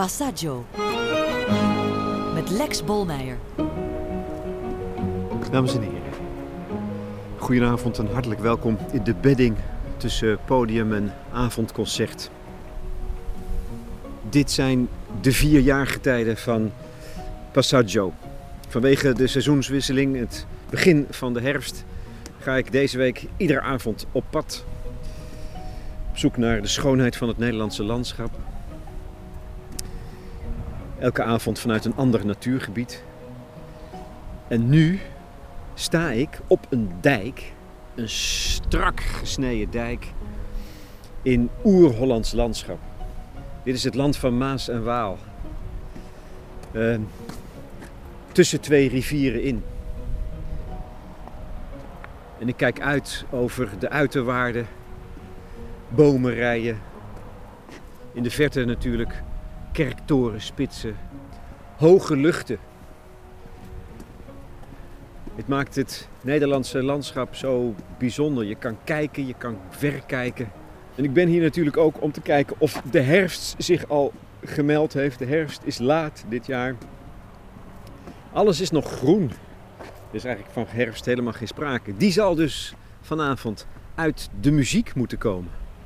Passaggio met Lex Bolmeijer. Dames en heren, goedenavond en hartelijk welkom in de bedding tussen podium en avondconcert. Dit zijn de 4 jaargetijden van Passaggio. Vanwege de seizoenswisseling, het begin van de herfst, ga ik deze week iedere avond op pad. Op zoek naar de schoonheid van het Nederlandse landschap. Elke avond vanuit een ander natuurgebied. En nu sta ik op een dijk, een strak gesneden dijk, in oer-Hollands landschap. Dit is het land van Maas en Waal. Tussen 2 rivieren in. En ik kijk uit over de uiterwaarden, bomenrijen. In de verte natuurlijk kerktorenspitsen, hoge luchten. Het maakt het Nederlandse landschap zo bijzonder. Je kan kijken, je kan verkijken. En ik ben hier natuurlijk ook om te kijken of de herfst zich al gemeld heeft. De herfst is laat dit jaar. Alles is nog groen. Er is eigenlijk van herfst helemaal geen sprake. Die zal dus vanavond uit de muziek moeten komen.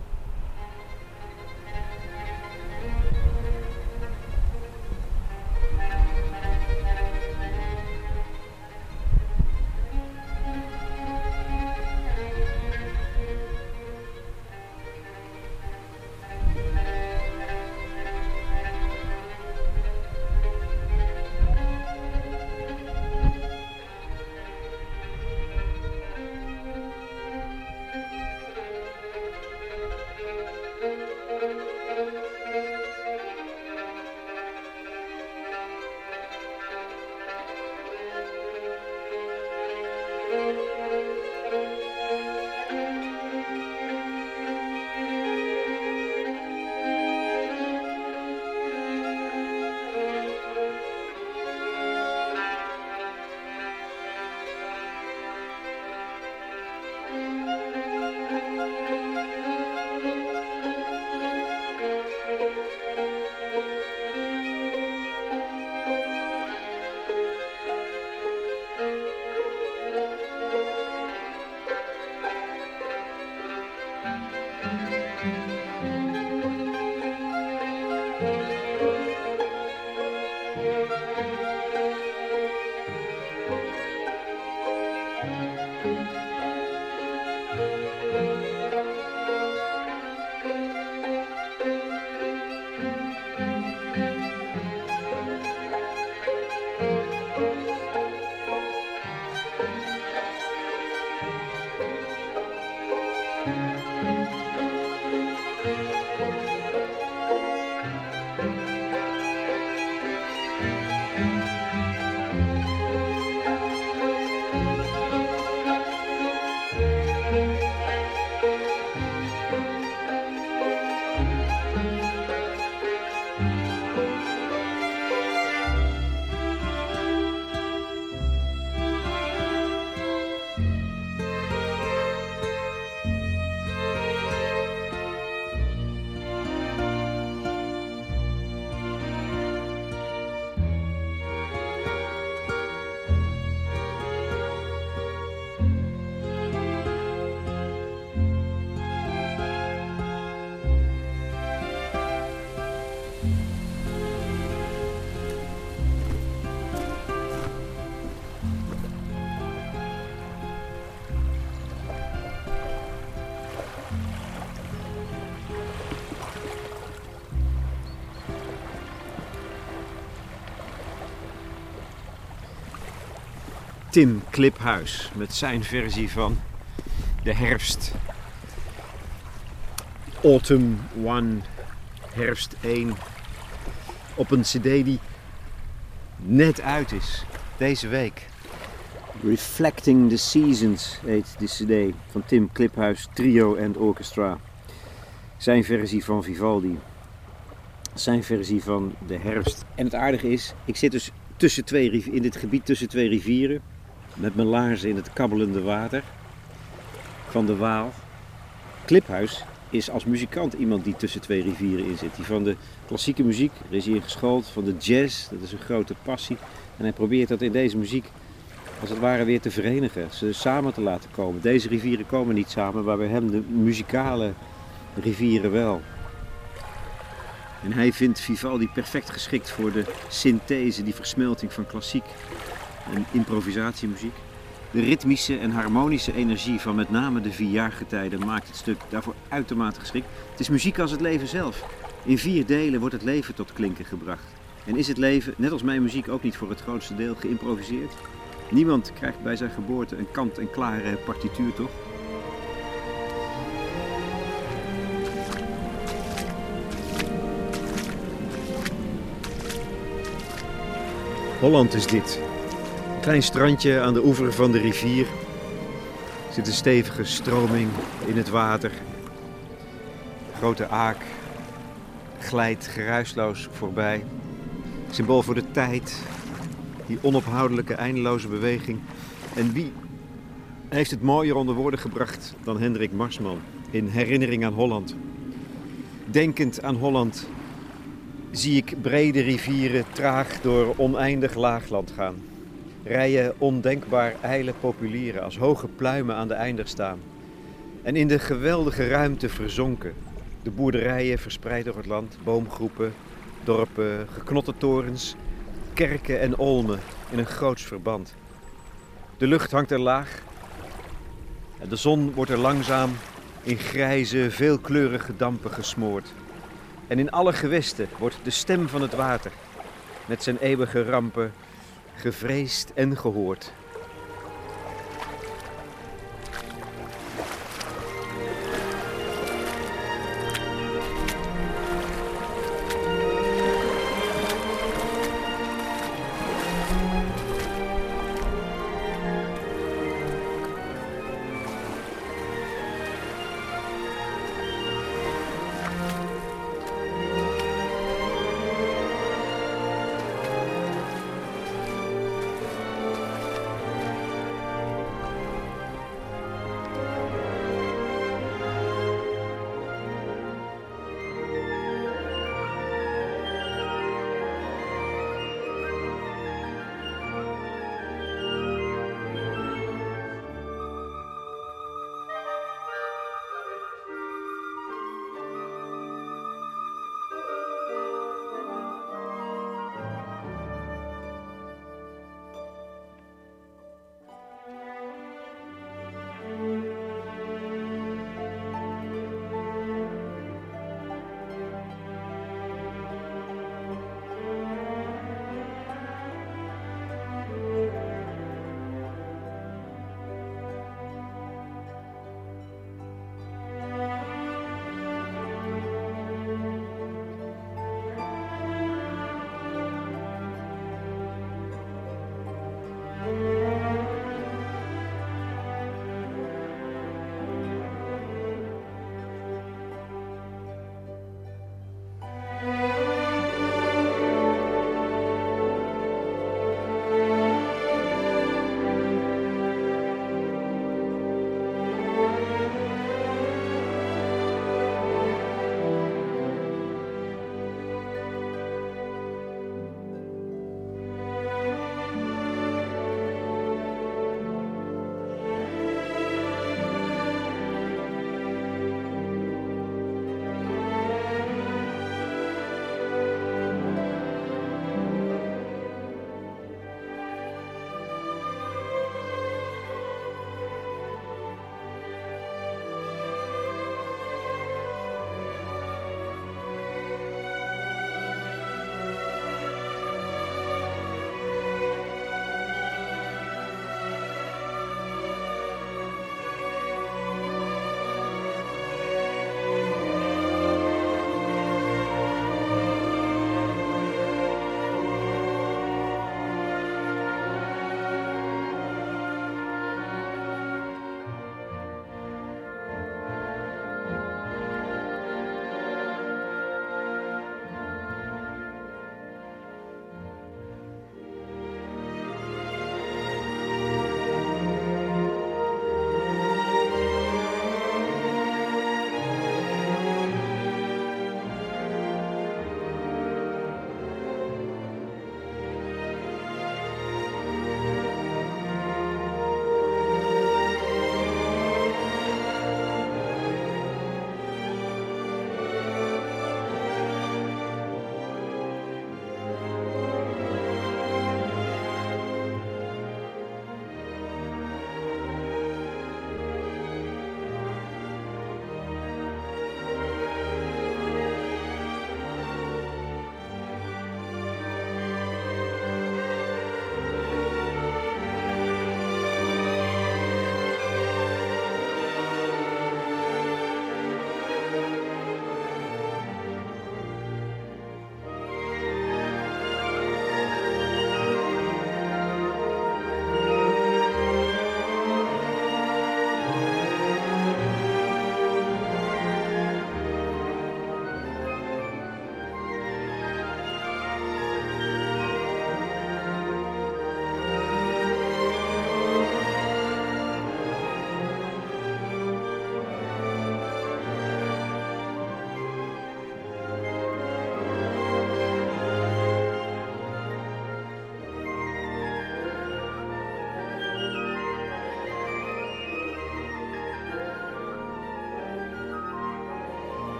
Tim Kliphuis met zijn versie van de herfst. Autumn 1, herfst 1. Op een cd die net uit is, deze week. Reflecting the Seasons heet de cd van Tim Kliphuis Trio and Orchestra. Zijn versie van Vivaldi. Zijn versie van de herfst. En het aardige is, ik zit dus in dit gebied tussen 2 rivieren. Met mijn laarzen in het kabbelende water van de Waal. Kliphuis is als muzikant iemand die tussen twee rivieren in zit. Die van de klassieke muziek, er is hij in geschoold, van de jazz, dat is een grote passie. En hij probeert dat in deze muziek als het ware weer te verenigen, ze samen te laten komen. Deze rivieren komen niet samen, maar bij hem de muzikale rivieren wel. En hij vindt Vivaldi perfect geschikt voor de synthese, die versmelting van klassiek en improvisatiemuziek. De ritmische en harmonische energie van met name de 4 jaargetijden maakt het stuk daarvoor uitermate geschikt. Het is muziek als het leven zelf. In 4 delen wordt het leven tot klinken gebracht. En is het leven, net als mijn muziek, ook niet voor het grootste deel geïmproviseerd? Niemand krijgt bij zijn geboorte een kant-en-klare partituur, toch? Holland is dit. Een klein strandje aan de oever van de rivier. Er zit een stevige stroming in het water. Grote aak glijdt geruisloos voorbij. Symbool voor de tijd, die onophoudelijke, eindeloze beweging. En wie heeft het mooier onder woorden gebracht dan Hendrik Marsman in Herinnering aan Holland? Denkend aan Holland zie ik brede rivieren traag door oneindig laagland gaan. Rijen ondenkbaar ijle populieren als hoge pluimen aan de einder staan. En in de geweldige ruimte verzonken. De boerderijen verspreid door het land, boomgroepen, dorpen, geknotte torens, kerken en olmen in een groots verband. De lucht hangt er laag. De zon wordt er langzaam in grijze, veelkleurige dampen gesmoord. En in alle gewesten wordt de stem van het water met zijn eeuwige rampen gevreesd en gehoord.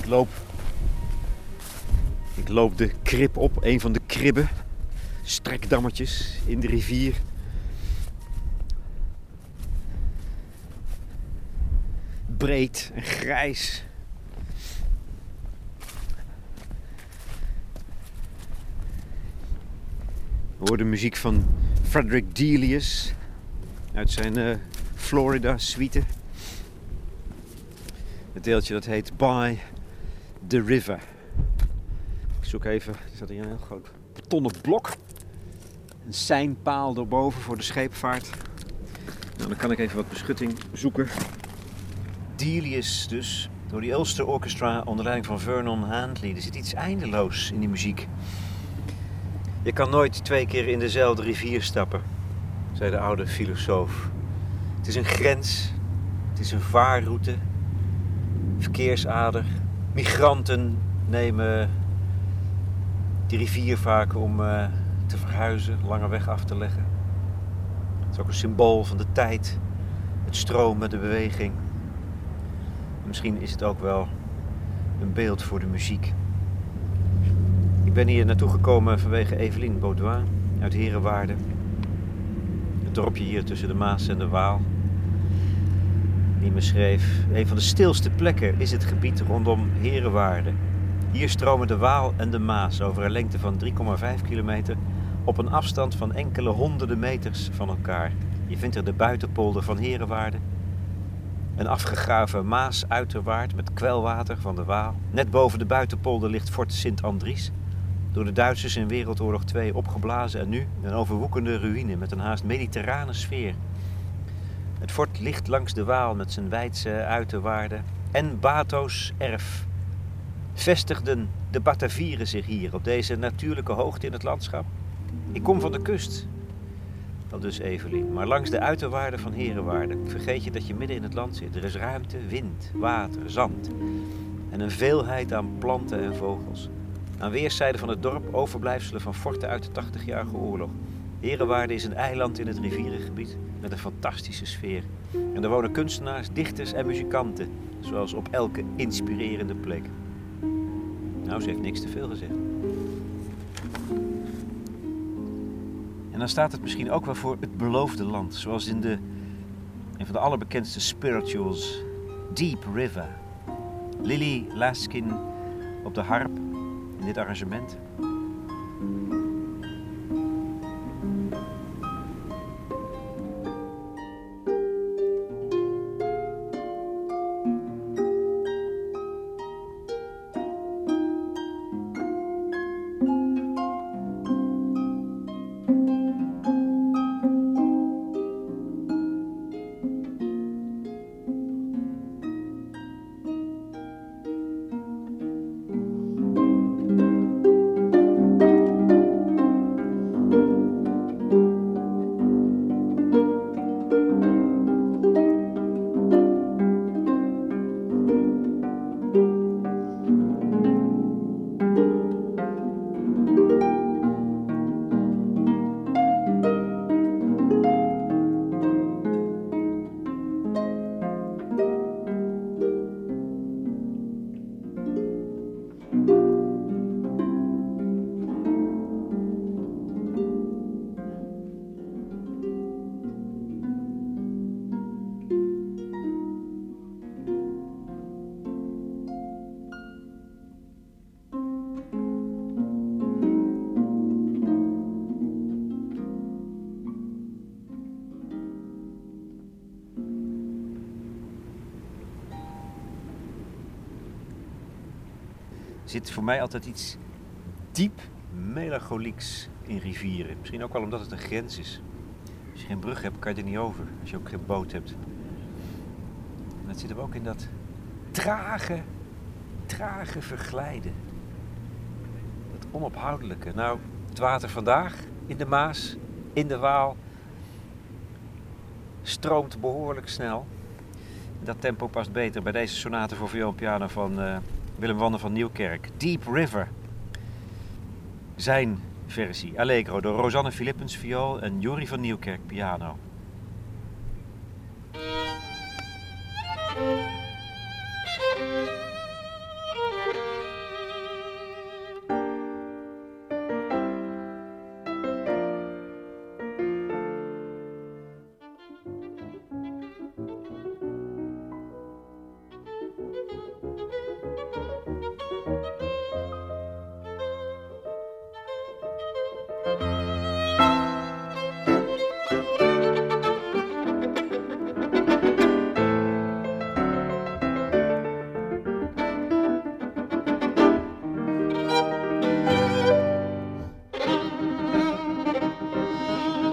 Ik loop de krib op, een van de kribben. Strekdammetjes in de rivier. Breed en grijs. We horen de muziek van Frederick Delius uit zijn Florida suite. Het deeltje dat heet By the River. Ik zoek even, er staat hier een heel groot betonnen blok. Een seinpaal erboven voor de scheepvaart. Nou, dan kan ik even wat beschutting zoeken. Delius dus, door die Ulster Orchestra onder leiding van Vernon Handley. Er zit iets eindeloos in die muziek. Je kan nooit 2 keer in dezelfde rivier stappen, zei de oude filosoof. Het is een grens, het is een vaarroute, verkeersader. Migranten nemen die rivier vaak om te verhuizen, lange weg af te leggen. Het is ook een symbool van de tijd, het stromen, de beweging. Misschien is het ook wel een beeld voor de muziek. Ik ben hier naartoe gekomen vanwege Evelien Baudouin uit Heerewaarden. Het dorpje hier tussen de Maas en de Waal. Die me schreef: een van de stilste plekken is het gebied rondom Heerewaarden. Hier stromen de Waal en de Maas over een lengte van 3,5 kilometer op een afstand van enkele honderden meters van elkaar. Je vindt er de buitenpolder van Heerewaarden, een afgegraven Maasuiterwaard met kwelwater van de Waal. Net boven de buitenpolder ligt Fort Sint-Andries, door de Duitsers in Wereldoorlog 2 opgeblazen en nu een overwoekende ruïne met een haast mediterrane sfeer. Het fort ligt langs de Waal met zijn wijdse uiterwaarden en Bato's erf. Vestigden de Batavieren zich hier op deze natuurlijke hoogte in het landschap? Ik kom van de kust, aldus Evelien, maar langs de uiterwaarden van Heerewaarden vergeet je dat je midden in het land zit. Er is ruimte, wind, water, zand en een veelheid aan planten en vogels. Aan weerszijden van het dorp overblijfselen van forten uit de 80-jarige oorlog. Heerewaarden is een eiland in het rivierengebied met een fantastische sfeer. En er wonen kunstenaars, dichters en muzikanten, zoals op elke inspirerende plek. Nou, ze heeft niks te veel gezegd. En dan staat het misschien ook wel voor het beloofde land, zoals in een van de allerbekendste spirituals, Deep River. Lily Laskin op de harp in dit arrangement. Er zit voor mij altijd iets diep melancholieks in rivieren. Misschien ook wel omdat het een grens is. Als je geen brug hebt, kan je er niet over. Als je ook geen boot hebt. En dat zit hem ook in dat trage verglijden. Dat onophoudelijke. Nou, het water vandaag in de Maas, in de Waal, stroomt behoorlijk snel. Dat tempo past beter bij deze sonate voor viool en piano van Willem Wander van Nieuwkerk. Deep River. Zijn versie. Allegro door Rosanne Philippens viool en Jorie van Nieuwkerk piano.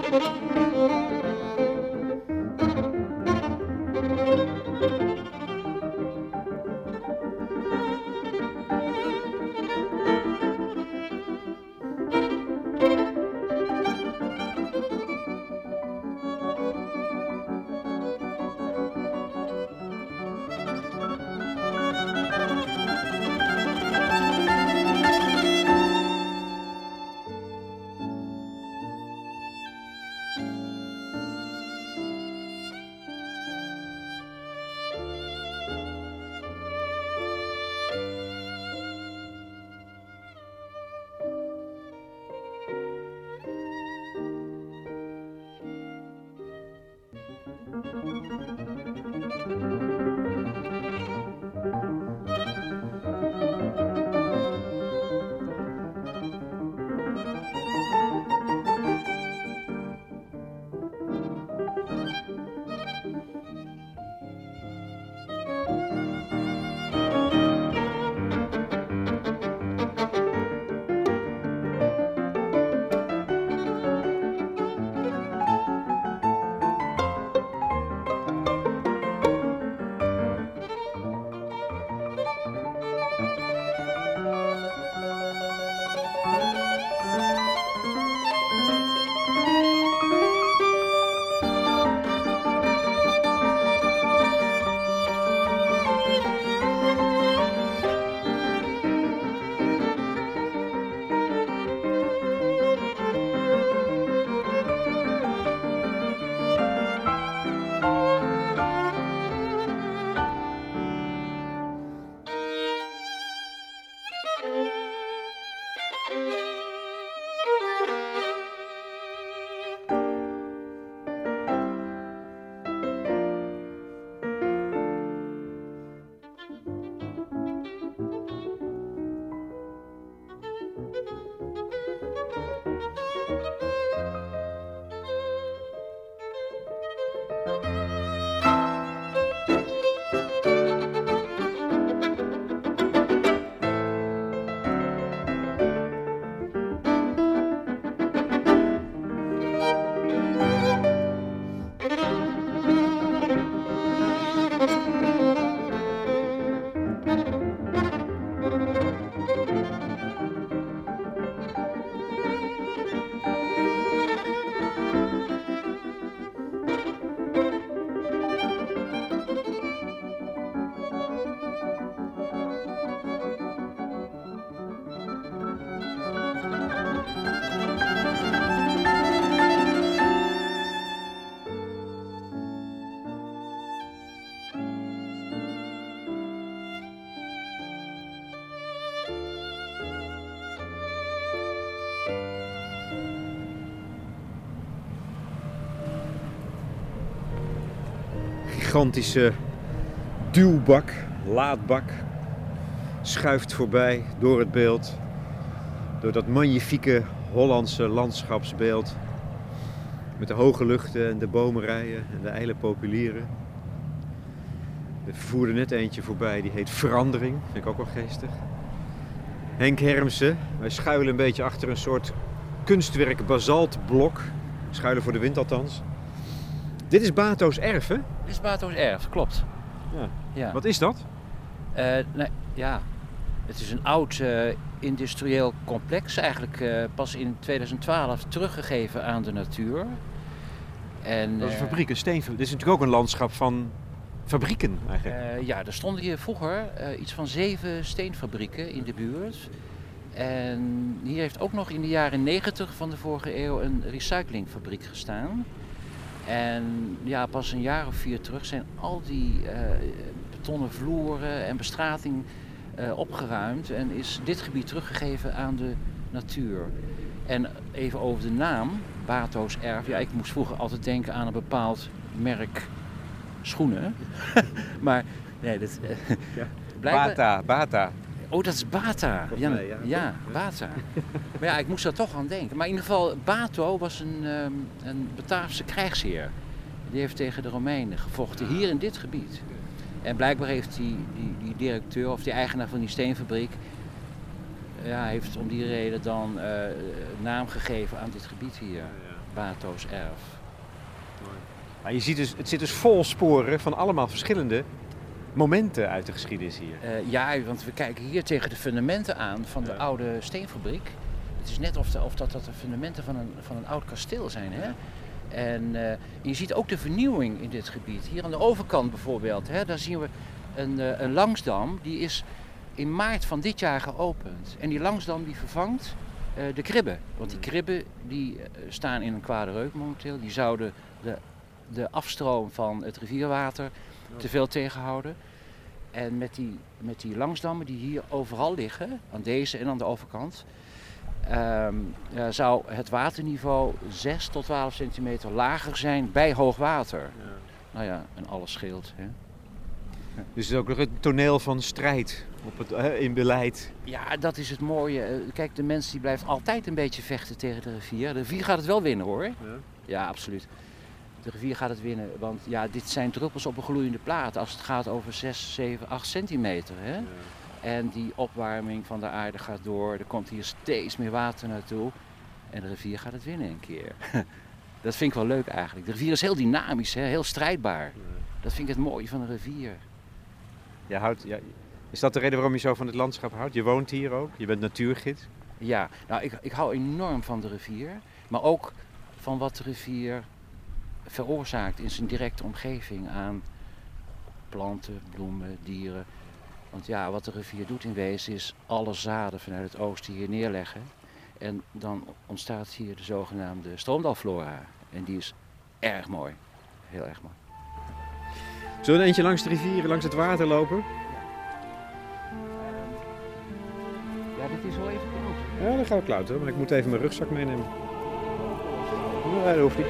Gigantische duwbak, laadbak, schuift voorbij door het beeld, door dat magnifieke Hollandse landschapsbeeld met de hoge luchten en de bomenrijen en de ijle populieren. Er voerde net eentje voorbij, die heet Verandering, vind ik ook wel geestig. Henk Hermsen, wij schuilen een beetje achter een soort kunstwerk basaltblok, schuilen voor de wind althans. Dit is Bato's erf, hè? Dit is Bato's erf, klopt. Ja. Ja. Wat is dat? Het is een oud industrieel complex, eigenlijk pas in 2012 teruggegeven aan de natuur. En, Dat is een fabriek, een steenfabriek. Dit is natuurlijk ook een landschap van fabrieken eigenlijk. Er stonden hier vroeger iets van 7 steenfabrieken in de buurt. En hier heeft ook nog in de jaren 90 van de vorige eeuw een recyclingfabriek gestaan. En ja, pas een jaar of 4 terug zijn al die betonnen vloeren en bestrating opgeruimd en is dit gebied teruggegeven aan de natuur. En even over de naam, Bato's erf. Ja, ik moest vroeger altijd denken aan een bepaald merk schoenen. Maar nee, dat... blijkbaar... Bata. Oh, dat is Bata. Ja, Bata. Maar ja, ik moest daar toch aan denken. Maar in ieder geval, Bato was een Bataafse krijgsheer. Die heeft tegen de Romeinen gevochten, hier in dit gebied. En blijkbaar heeft die directeur of die eigenaar van die steenfabriek heeft om die reden dan naam gegeven aan dit gebied hier. Bato's Erf. Maar je ziet dus, het zit dus vol sporen van allemaal verschillende momenten uit de geschiedenis hier. Ja, want we kijken hier tegen de fundamenten aan van de oude steenfabriek. Het is net of dat de fundamenten van een oud kasteel zijn. Hè? En je ziet ook de vernieuwing in dit gebied. Hier aan de overkant bijvoorbeeld, hè, daar zien we een langsdam. Die is in maart van dit jaar geopend. En die langsdam die vervangt de kribben. Want die kribben die staan in een kwade reuk momenteel. Die zouden de afstroom van het rivierwater te veel tegenhouden. En met die langsdammen die hier overal liggen, aan deze en aan de overkant, zou het waterniveau 6 tot 12 centimeter lager zijn bij hoogwater. Ja. Nou ja, en alles scheelt. Hè? Dus het is ook nog het toneel van strijd in beleid. Ja, dat is het mooie. Kijk, de mens die blijft altijd een beetje vechten tegen de rivier. De rivier gaat het wel winnen hoor. Ja, absoluut. De rivier gaat het winnen, want ja, dit zijn druppels op een gloeiende plaat als het gaat over 6, 7, 8 centimeter. Hè? Ja. En die opwarming van de aarde gaat door, er komt hier steeds meer water naartoe en de rivier gaat het winnen een keer. Dat vind ik wel leuk eigenlijk. De rivier is heel dynamisch, hè? Heel strijdbaar. Ja. Dat vind ik het mooie van de rivier. Is dat de reden waarom je zo van het landschap houdt? Je woont hier ook, je bent natuurgids. Ja, nou ik hou enorm van de rivier, maar ook van wat de rivier veroorzaakt in zijn directe omgeving aan planten, bloemen, dieren. Want ja, wat de rivier doet in wezen is alle zaden vanuit het oosten hier neerleggen. En dan ontstaat hier de zogenaamde stroomdalflora. En die is erg mooi. Heel erg mooi. Zullen we een eentje langs de rivier, langs het water lopen? Ja, dit is wel even koud. Ja, dan gaan we klauteren, maar ik moet even mijn rugzak meenemen. Nee, dat hoeft niet.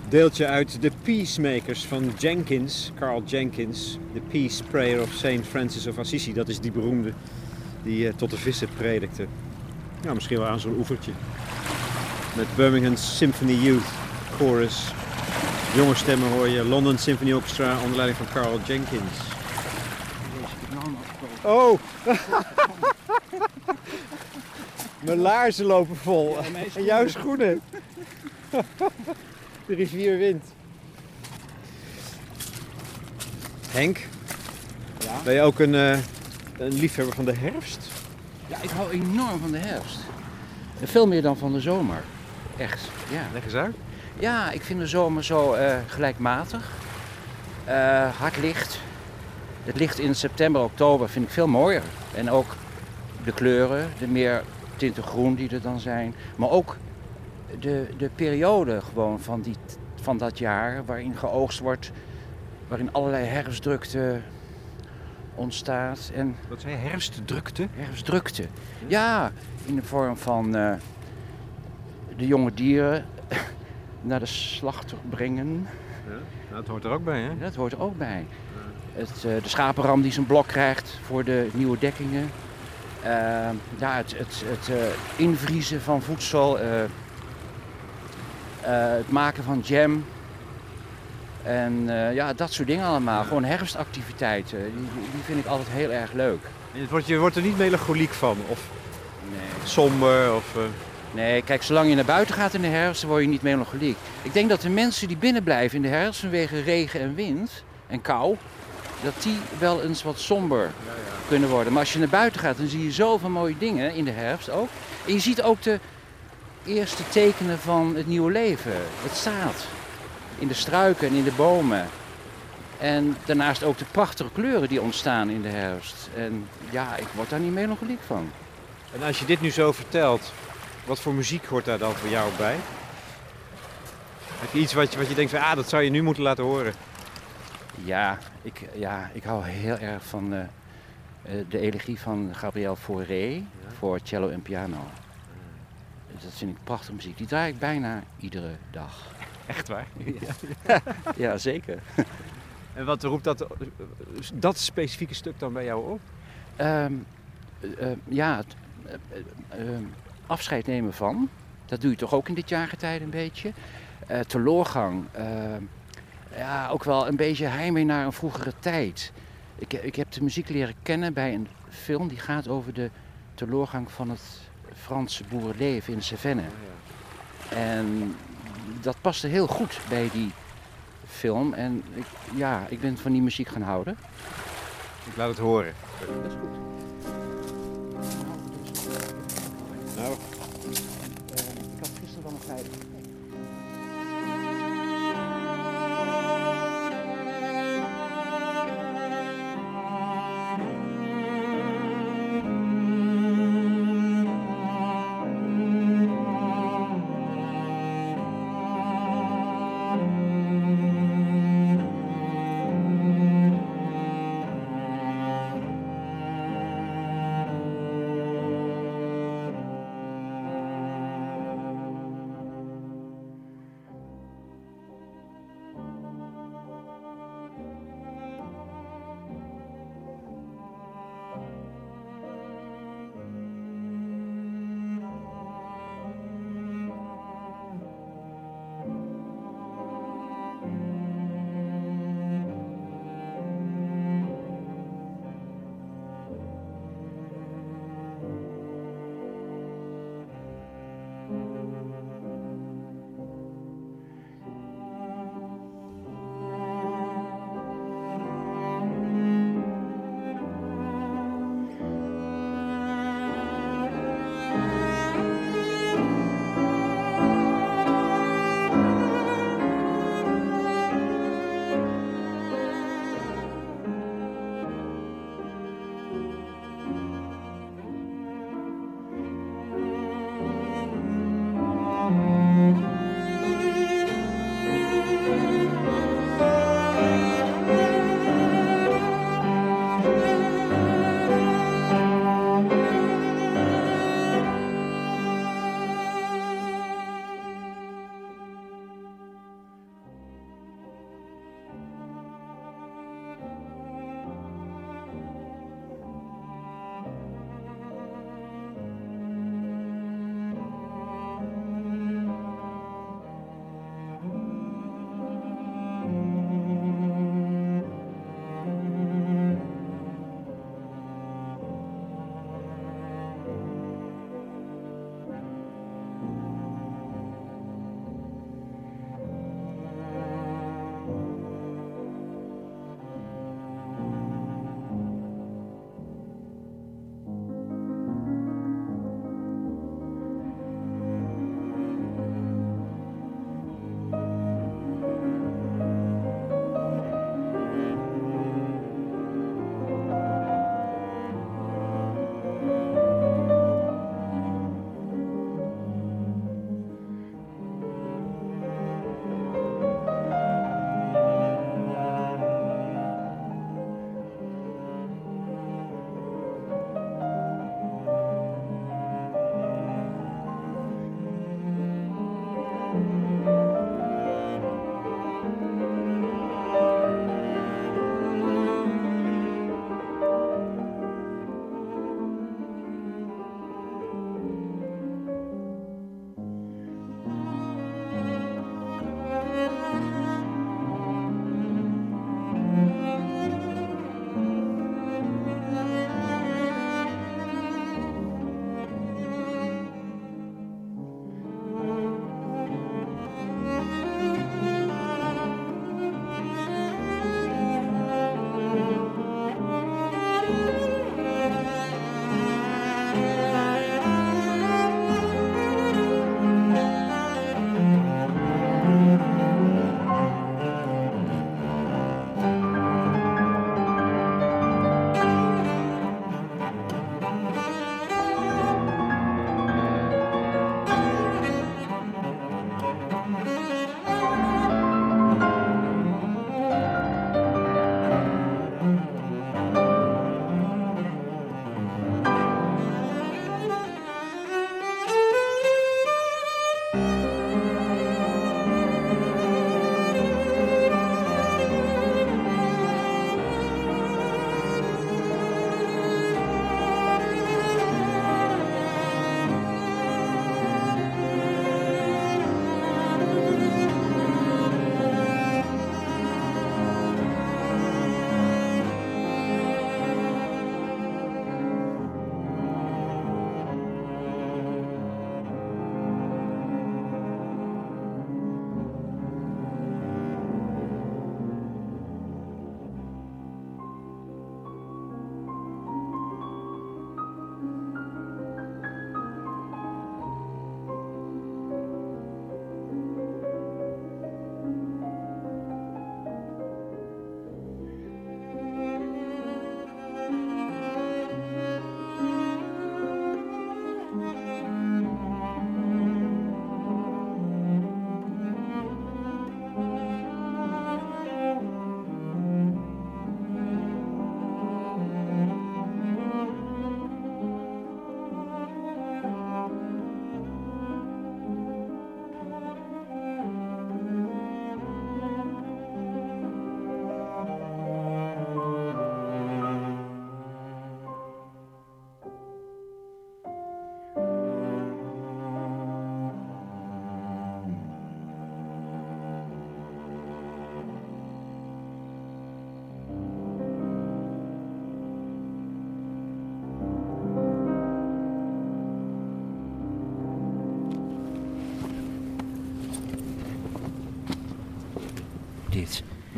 Deeltje uit de Peacemakers van Jenkins, Carl Jenkins. De Peace Prayer of Saint Francis of Assisi. Dat is die beroemde die tot de vissen predikte. Ja, misschien wel aan zo'n oevertje. Met Birmingham's Symphony Youth Chorus. Jonge stemmen hoor je. London Symphony Orchestra onder leiding van Carl Jenkins. Oh! Mijn laarzen lopen vol. En jouw schoenen. De rivier wint. Henk, Ja? ben je ook een liefhebber van de herfst? Ja, ik hou enorm van de herfst. Veel meer dan van de zomer. Echt, ja. Leg eens uit. Ja, ik vind de zomer zo gelijkmatig. Hard licht. Het licht in september, oktober vind ik veel mooier. En ook de kleuren, de meer tinten groen die er dan zijn. Maar ook de periode gewoon van dat jaar waarin geoogst wordt. Waarin allerlei herfstdrukte ontstaat. En Wat zei je? Herfstdrukte? herfstdrukte. Ja, in de vorm van de jonge dieren naar de slachter brengen. Ja, nou, dat hoort er ook bij, hè? Dat hoort er ook bij. De schapenram die zijn blok krijgt voor de nieuwe dekkingen. Ja, het invriezen van voedsel. Het maken van jam. En ja, dat soort dingen allemaal. Gewoon herfstactiviteiten. Die vind ik altijd heel erg leuk. En je wordt er niet melancholiek van? Of Nee. somber? Of, Nee, kijk, zolang je naar buiten gaat in de herfst, dan word je niet melancholiek. Ik denk dat de mensen die binnen blijven in de herfst vanwege regen en wind en kou, dat die wel eens wat somber kunnen worden. Maar als je naar buiten gaat, dan zie je zoveel mooie dingen in de herfst ook. En je ziet ook de eerste tekenen van het nieuwe leven. Het zaad in de struiken en in de bomen. En daarnaast ook de prachtige kleuren die ontstaan in de herfst. En ja, ik word daar niet melancholiek van. En als je dit nu zo vertelt, wat voor muziek hoort daar dan voor jou bij? Heb je iets wat je denkt van, dat zou je nu moeten laten horen? Ja, ik hou heel erg van de elegie van Gabriel Fauré voor cello en piano. Dat vind ik prachtige muziek. Die draai ik bijna iedere dag. Echt waar? Ja, zeker. En wat roept dat specifieke stuk dan bij jou op? Afscheid nemen van. Dat doe je toch ook in dit jaargetijde een beetje. Teloorgang. Ja, ook wel een beetje heimwee naar een vroegere tijd. Ik heb de muziek leren kennen bij een film die gaat over de teloorgang van het Franse boerenleven in de Cevennes. En dat paste heel goed bij die film. En ik ben van die muziek gaan houden. Ik laat het horen. Dat is goed. Nou, Ik had gisteren wel nog veilig.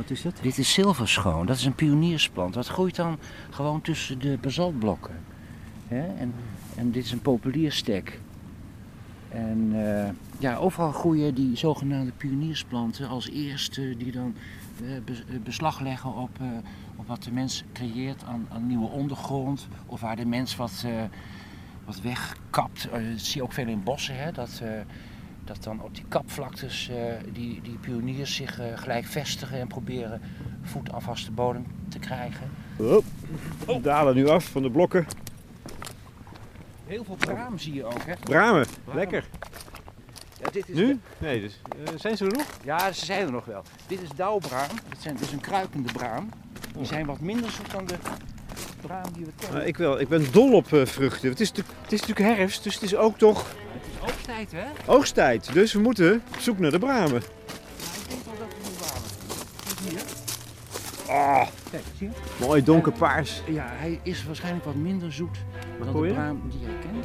Wat is dat? Dit is zilverschoon, dat is een pioniersplant. Dat groeit dan gewoon tussen de basaltblokken. En dit is een populierstek. En overal groeien die zogenaamde pioniersplanten als eerste die dan beslag leggen op wat de mens creëert aan nieuwe ondergrond. Of waar de mens wat wegkapt. Dat zie je ook veel in bossen, dat dan op die kapvlaktes die pioniers zich gelijk vestigen en proberen voet aan vaste bodem te krijgen. We dalen nu af van de blokken. Heel veel braam zie je ook, hè? Bramen, lekker. Ja, dit is Nu? Nee, dus, zijn ze er nog? Ja, ze zijn er nog wel. Dit is dauwbraam. Dat is een kruipende braam. Die zijn wat minder zoet dan de braam die we kennen. Ik ben dol op vruchten. Het is natuurlijk herfst, dus het is ook toch Het is oogsttijd, hè? oogsttijd. Dus we moeten op zoek naar de bramen. Nou, ik denk wel dat we nu bramen. Kijk hier. Ah, Kijk, zie je? mooi donkerpaars. Ja, hij is waarschijnlijk wat minder zoet dan hoor de je? braam die jij kent.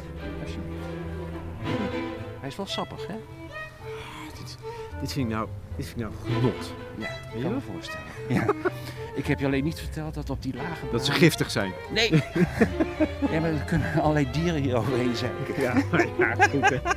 Hij is wel sappig, hè? Dit vind ik nou genot. Ja, je ik kan me dat? voorstellen. Ja. Ik heb je alleen niet verteld dat op die lage Dat ze braam- giftig zijn. Nee! Ja, maar er kunnen allerlei dieren hier overheen zijn. Ja, goed hè.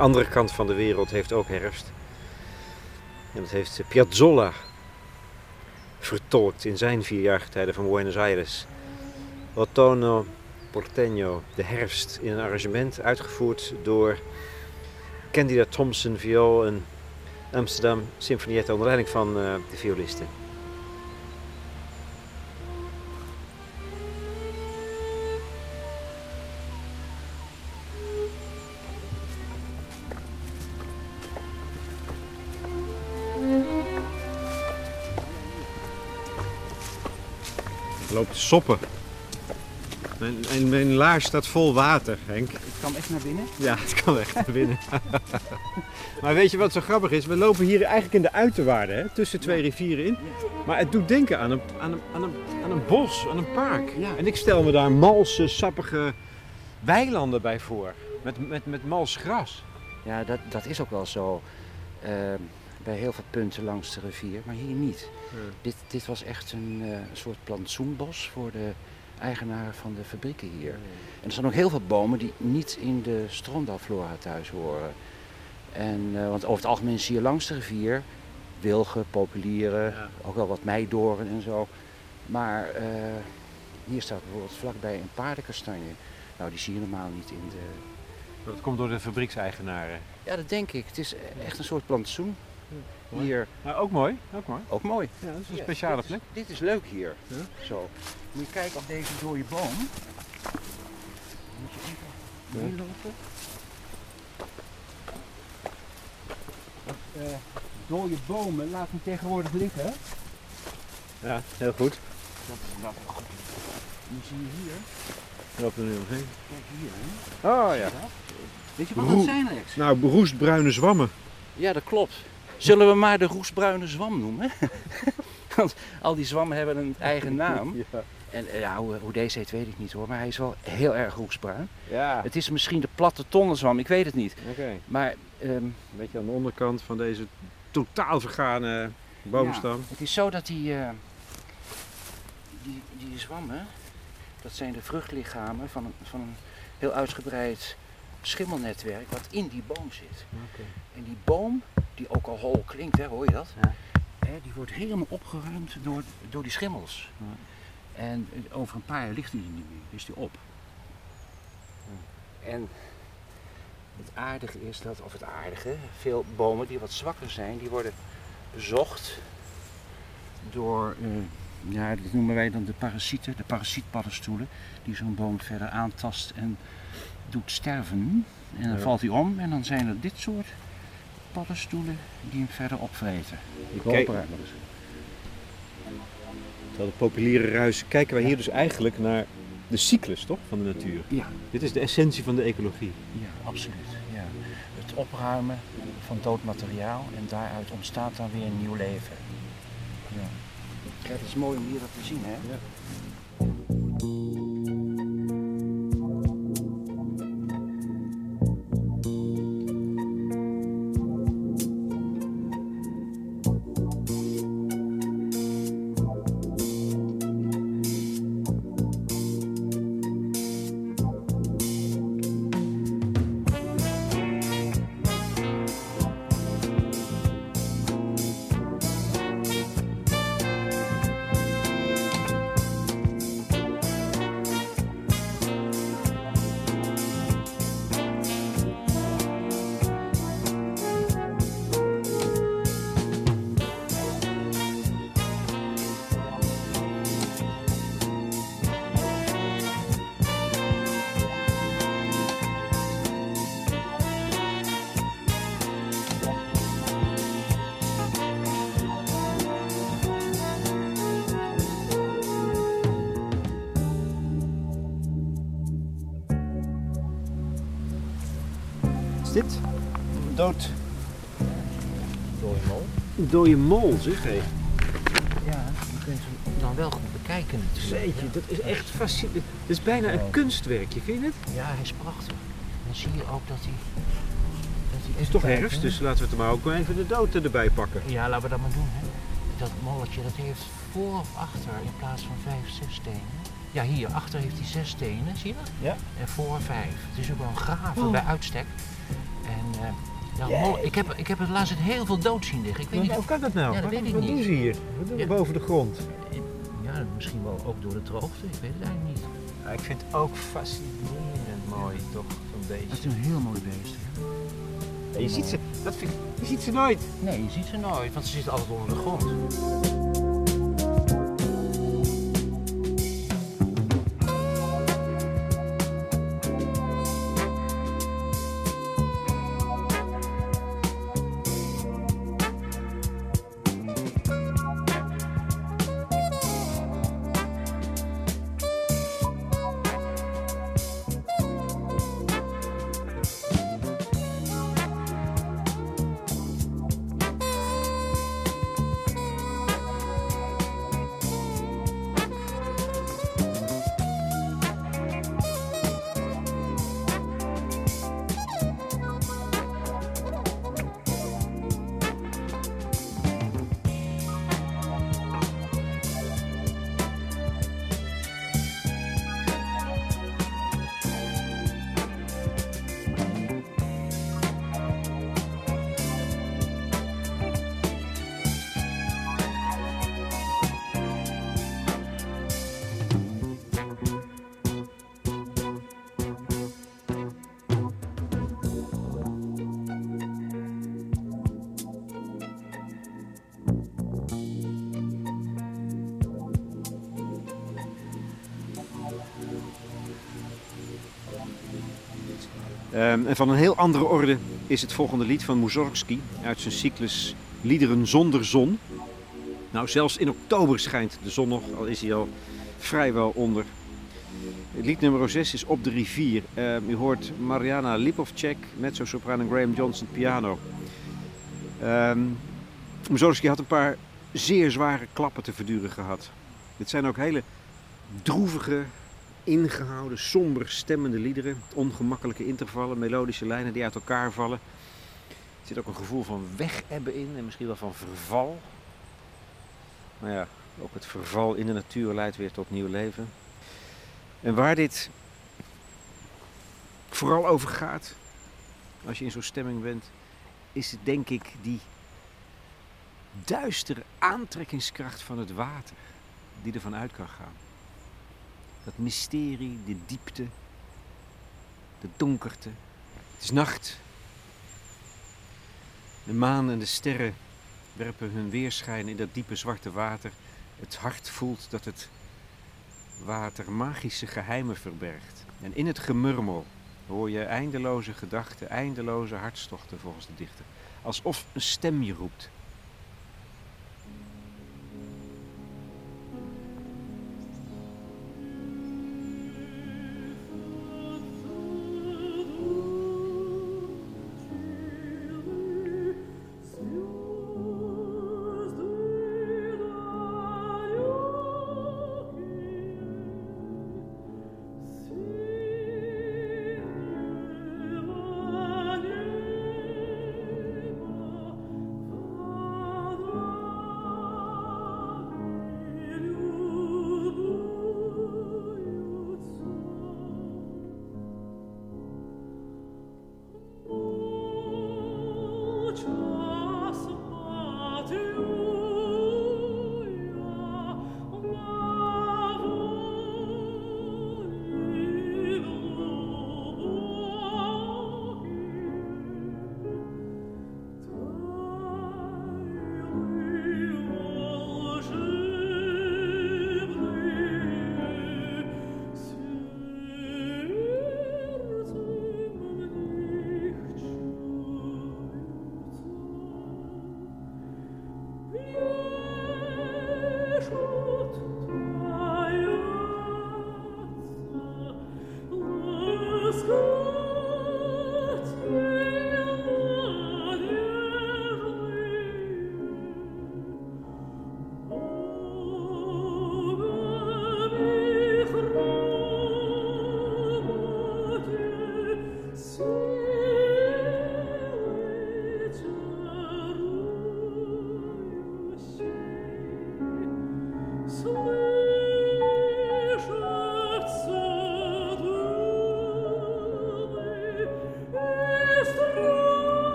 andere kant van de wereld heeft ook herfst. En dat heeft Piazzolla vertolkt in zijn 4 jaargetijden van Buenos Aires. Otoño Porteño, de herfst, in een arrangement uitgevoerd door Candida Thompson viool en Amsterdam Symfonietta onder leiding van de violisten. Er loopt soppen. Mijn laars staat vol water, Henk. Het kan echt naar binnen. Ja, het kan echt naar binnen. Maar weet je wat zo grappig is? We lopen hier eigenlijk in de uiterwaarden, hè, tussen 2 rivieren in. Maar het doet denken aan een bos, aan een park. Ja. En ik stel me daar malse, sappige weilanden bij voor. Met mals gras. Ja, dat is ook wel zo bij heel veel punten langs de rivier, maar hier niet. Ja. Dit was echt een soort plantsoenbos voor de eigenaren van de fabrieken hier. En er zijn ook heel veel bomen die niet in de Stromdalflora thuis horen. Want over het algemeen zie je langs de rivier wilgen, populieren, ook wel wat meidoorn en zo. Maar hier staat bijvoorbeeld vlakbij een paardenkastanje. Nou, die zie je normaal niet in de... Dat komt door de fabriekseigenaren. Ja, dat denk ik. Het is echt een soort plantsoen. Hier. Nou, ook mooi. Ook mooi. Ja, dat is een speciale plek. Dit is leuk hier. Ja. Zo. Moet je kijken op deze dode boom. Moet je even meelopen. Dode bomen laten hem tegenwoordig liggen. Ja, heel goed. Dat is wel goed. Nu zie je hier. We lopen er nu omheen. Kijk hier. Hè. Oh ja. Weet je wat dat zijn, Alex? Nou, roestbruine zwammen. Ja, dat klopt. Zullen we maar de roestbruine zwam noemen? Want al die zwammen hebben een eigen naam. Ja. En hoe deze heet weet ik niet hoor, maar hij is wel heel erg roestbruin. Ja. Het is misschien de platte tonnenzwam, ik weet het niet. Oké. Maar Een beetje aan de onderkant van deze totaal vergane boomstam. ja, het is zo dat die zwammen, dat zijn de vruchtlichamen van een heel uitgebreid schimmelnetwerk wat in die boom zit. Okay. En die boom, die ook al hol klinkt, hè, hoor je dat? Ja. Die wordt helemaal opgeruimd door die schimmels. Ja. En over een paar jaar ligt die er niet meer, is die op. Ja. En het aardige is dat, veel bomen die wat zwakker zijn, die worden bezocht door, dat noemen wij dan de parasieten, de parasietpaddenstoelen, die zo'n boom verder aantast en doet sterven. En dan valt hij om en dan zijn er dit soort paddenstoelen die hem verder opvreten. Terwijl de populiere ruis kijken wij hier dus eigenlijk naar de cyclus, toch, van de natuur. Ja. Dit is de essentie van de ecologie. Ja, absoluut. Ja. Het opruimen van dood materiaal en daaruit ontstaat dan weer een nieuw leven. Ja. Kijk, het is mooi om hier dat te zien, hè? Ja. Is dit? Een dode mol? Een dode mol, zeg hé. Ja, je kunt hem dan wel goed bekijken natuurlijk. Zeetje, dat is echt fascinerend. Het is bijna een kunstwerkje, vind je het? Ja, hij is prachtig. Dan zie je ook dat hij... Het is toch herfst, dus laten we het maar ook even de dood erbij pakken. Ja, laten we dat maar doen. Hè. Dat molletje dat heeft voor of achter in plaats van 5, 6 stenen. Ja, hier achter heeft hij 6 stenen, zie je dat? Ja. En voor 5. Het is ook wel een graven bij uitstek. En Jee. ik heb het laatst heel veel dood zien liggen. Ik weet niet Hoe kan dat nou? Ja, dat weet ik Wat niet. doen ze hier? Wat doen we Ja. boven de grond? Ja, misschien wel ook door de droogte. Ik weet het eigenlijk niet. Ja, ik vind het ook fascinerend mooi, toch, zo'n Het is beestje. een heel mooi beest. Ja, je ziet ze nooit. Nee, je ziet ze nooit, want ze zitten altijd onder de grond. En van een heel andere orde is het volgende lied van Mussorgsky uit zijn cyclus Liederen zonder zon. Nou, zelfs in oktober schijnt de zon nog, al is hij al vrijwel onder. Lied nummer 6 is Op de rivier. U hoort Mariana Lipovcek, mezzo-sopraan en Graham Johnson piano. Mussorgsky had een paar zeer zware klappen te verduren gehad. Dit zijn ook hele droevige, ingehouden, somber stemmende liederen. Ongemakkelijke intervallen, melodische lijnen die uit elkaar vallen. Er zit ook een gevoel van wegebben in en misschien wel van verval. Maar ja, ook het verval in de natuur leidt weer tot nieuw leven. En waar dit vooral over gaat, als je in zo'n stemming bent, is het denk ik die duistere aantrekkingskracht van het water die ervan uit kan gaan. Dat mysterie, de diepte, de donkerte. Het is nacht. De maan en de sterren werpen hun weerschijn in dat diepe zwarte water. Het hart voelt dat het water magische geheimen verbergt. En in het gemurmel hoor je eindeloze gedachten, eindeloze hartstochten volgens de dichter. Alsof een stem je roept.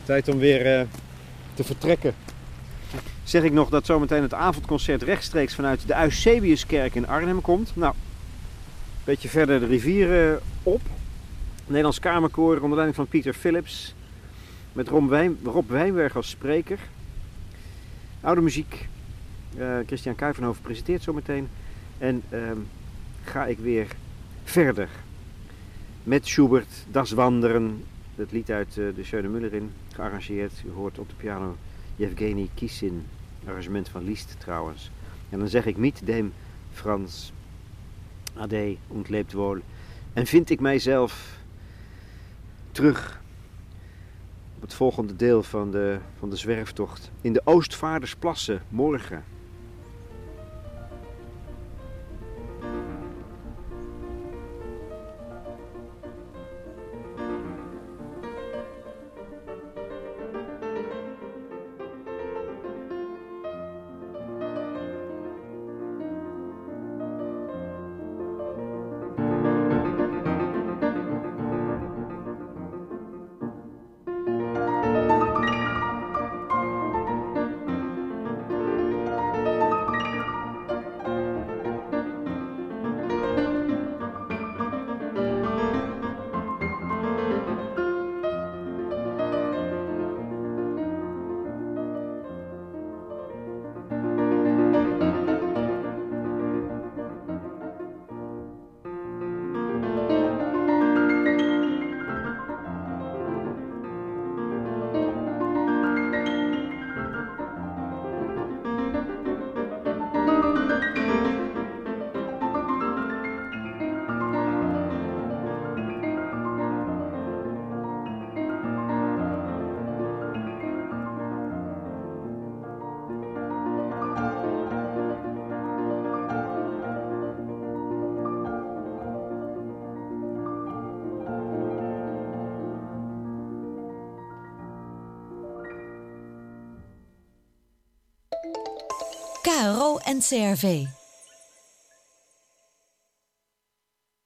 Tijd om weer te vertrekken. Zeg ik nog dat zometeen het avondconcert rechtstreeks vanuit de Eusebiuskerk in Arnhem komt. Nou, een beetje verder de rivier op. Nederlands Kamerkoor onder leiding van Pieter Philips. Met Rob Wijnberg als spreker. Oude muziek. Christian Kuyvenhoven presenteert zometeen. En ga ik weer verder. Met Schubert, Das Wanderen. Het lied uit de Schöne Müllerin. Gearrangeerd. U hoort op de piano Yevgeny Kissin. Arrangement van Liszt trouwens. En dan zeg ik mit dem Franz. Ade und lebt wohl. En vind ik mijzelf terug op het volgende deel van de zwerftocht. In de Oostvaardersplassen morgen. KRO NCRV.